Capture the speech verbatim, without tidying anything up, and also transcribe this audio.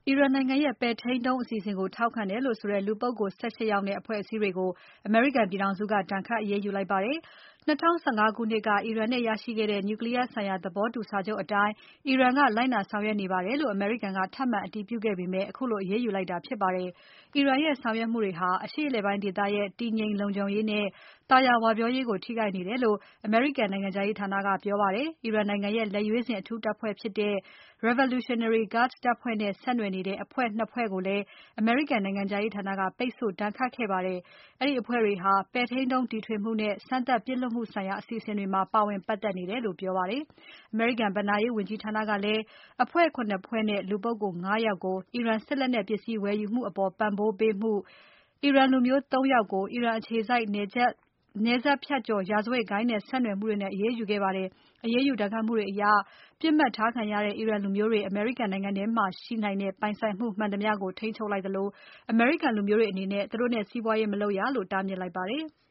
အီရန်နိုင်ငံရဲ့ ပဲ့ထိန်းဒုံးအစီအစဉ်ကို ထောက်ခံတယ်လို့ဆိုတဲ့ လူပုဂ္ဂိုလ် ၁၈ ယောက်နဲ့ အဖွဲ့အစည်းတွေကို အမေရိကန်ပြည်ထောင်စုက ဒဏ်ခတ်အရေးယူလိုက်ပါတယ်။ ၂၀၁၅ ခုနှစ်က အီရန်နဲ့ရရှိခဲ့တဲ့ Nuclear ဆိုင်ရာ သဘောတူစာချုပ်အတိုင်း အီရန်က လိုက်နာဆောင်ရွက်နေပါတယ်လို့ အမေရိကန်က ထပ်မံအတည်ပြုခဲ့ပေမဲ့ ခုလိုအရေးယူလိုက်တာဖြစ်ပါတယ်။ အီရန်ရဲ့ဆောင်ရွက်မှုတွေဟာ အရှေ့အလယ်ပိုင်းဒေသရဲ့ တည်ငြိမ်လုံခြုံရေးနဲ့ သာယာဝပြောရေးကို ထိခိုက်နေတယ်လို့ အမေရိကန်နိုင်ငံခြားရေးဌာနက ပြောပါတယ်။ အီရန်နိုင်ငံရဲ့ လက်ရွေးစင်အထူးတပ်ဖွဲ့ဖြစ်တဲ့ Revolutionary Guard တပ်ဖွဲ့နဲ့ ဆက်နွယ်နေတဲ့ အဖွဲ့ ၂ ဖွဲ့ကိုလည်း အမေရိကန်နိုင်ငံခြားရေးဌာနက ပိတ်ဆို့ဒဏ်ခတ်ခဲ့ပါတယ်။ အဲဒီအဖွဲ့တွေဟာ ပဲ့ထိန်းဒုံးတီထွင်မှုနဲ့ စမ်းသပ်ပစ်လွှတ်မှုဆိုင်ရာ အစီအစဉ်တွေမှာ ပါဝင်ပတ်သက်နေတယ်လို့ ပြောပါတယ်။ အမေရိကန်ဘဏ္ဍာရေးဝန်ကြီးဌာနကလည်း အဖွဲ့ ၇ ဖွဲ့နဲ့ လူပုဂ္ဂိုလ် ၅ ယောက်ကို အီရန်စစ်လက်နက်ပစ္စည်းဝယ်ယူမှုအပေါ် ပံ့ပိုးပေးမှု၊ အီရန်လူမျိုး ၃ ယောက်ကို အီရန်အခြေစိုက် နယ်စပ်ဖြတ်ကျော် ရာဇဝတ်ဂိုဏ်းနဲ့ ဆက်နွယ်မှုတွေနဲ့ အရေးယူခဲ့ပါတယ်။ အရေးယူဒဏ်ခတ်မှုတွေအရ ပစ်မှတ်ထားခံရတဲ့ အီရန်လူမျိုးတွေ အမေရိကန်နိုင်ငံထဲမှာရှိနိုင်တဲ့ ပိုင်ဆိုင်မှုမှန်သမျှကို ထိန်းချုပ်လိုက်သလို အမေရိကန်လူမျိုးတွေအနေနဲ့ သူတို့နဲ့ စီးပွားရေးမလုပ်ရလို့ တားမြစ်လိုက်ပါတယ်။